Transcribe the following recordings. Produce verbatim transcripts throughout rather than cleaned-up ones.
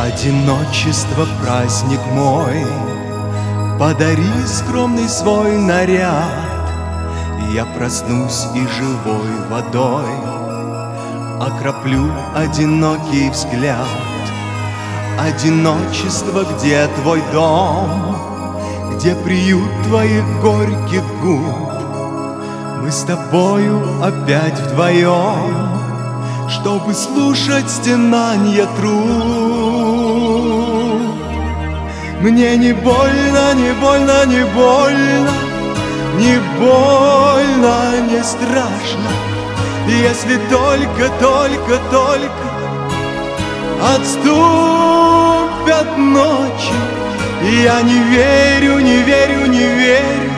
Одиночество — праздник мой, подари скромный свой наряд. Я проснусь и живой водой окроплю одинокий взгляд. Одиночество, где твой дом, где приют твоих горьких губ? Мы с тобою опять вдвоем, чтобы слушать стенанье труб. Мне не больно, не больно, не больно, не больно, не страшно, если только, только, только отступят ночи. Я не верю, не верю, не верю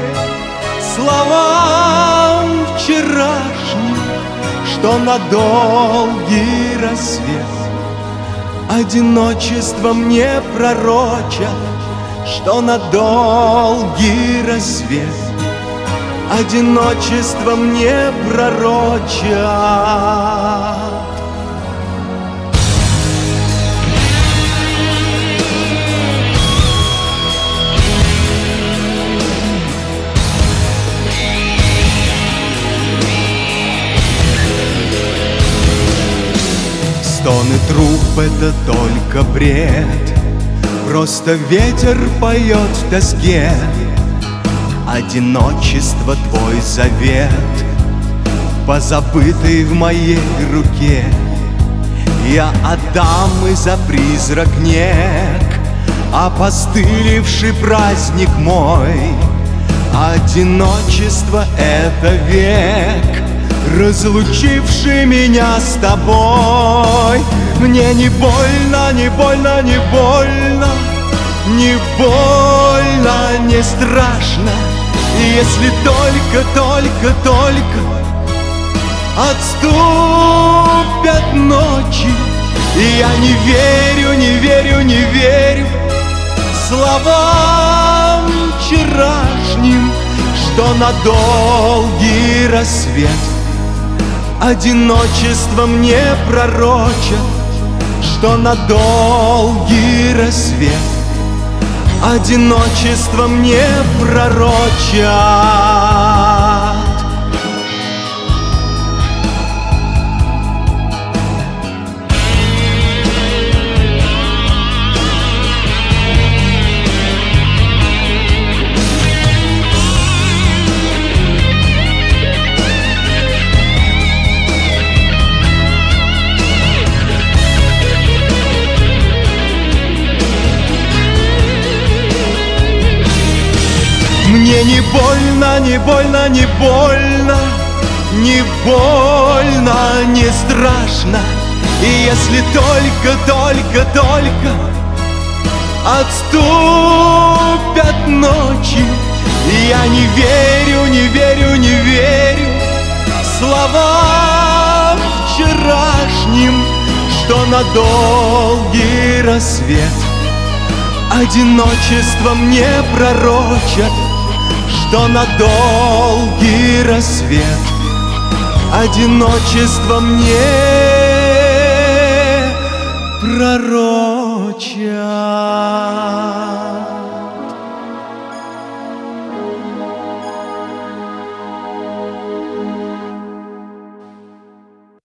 словам вчерашним, что на долгий рассвет одиночество мне пророчат, что на долгий рассвет одиночество мне пророчат. Стоны труб — это только бред, просто ветер поет в тоске. Одиночество — твой завет, позабытый в моей руке. Я отдам и за призрак нек, опостылевший праздник мой. Одиночество — это век, разлучивший меня с тобой. Мне не больно, не больно, не больно, не больно, не страшно, если только, только, только отступят ночи. И я не верю, не верю, не верю словам вчерашним, что на долгий рассвет одиночество мне пророчат, что на долгий рассвет одиночество мне пророчат. Мне не больно, не больно, не больно, не больно, не страшно, и если только, только, только отступят ночи. Я не верю, не верю, не верю словам вчерашним, что на долгий рассвет одиночество мне пророчат, что на долгий рассвет одиночество мне пророчат.